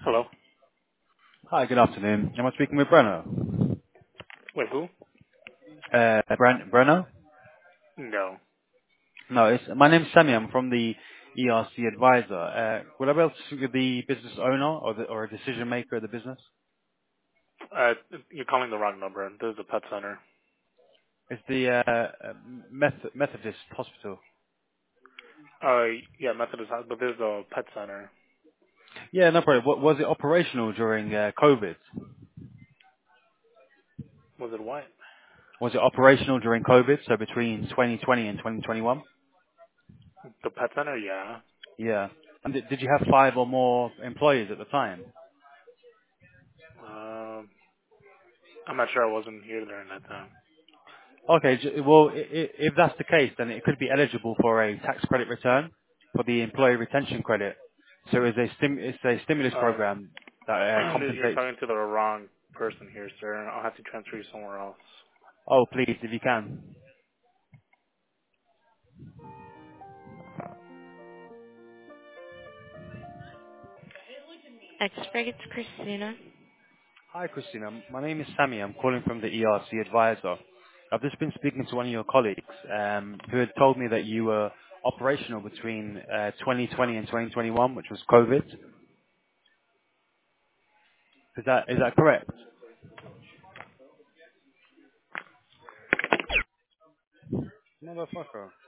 Hello. Hi, good afternoon. Am I speaking with Breno? Wait, who? Breno? No. No, my name's Sammy. I'm from the ERC Advisor. Would I be able to speak with the business owner or a decision maker of the business? Uh, you're calling the wrong number. This is the pet center. It's the Methodist Hospital. Uh, yeah, Methodist, but this is the pet center. Yeah, no problem. Was it operational during COVID? Was it what? Was it operational during COVID, so between 2020 and 2021? The pet center? Yeah. Yeah. And did you have 5 or more employees at the time? Um, I'm not sure. I wasn't here during that time. Okay. Well, if that's the case, then it could be eligible for a tax credit return for the employee retention credit. So it's a stimulus program that You're compensates. talking to the wrong person here, sir. I'll have to transfer you somewhere else. Oh, please, if you can. Expert, it's Christina. Hi, Christina. My name is Sammy. I'm calling from the ERC Advisor. I've just been speaking to one of your colleagues who had told me that you were operational between 2020 and 2021, which was COVID. Is that correct? Motherfucker.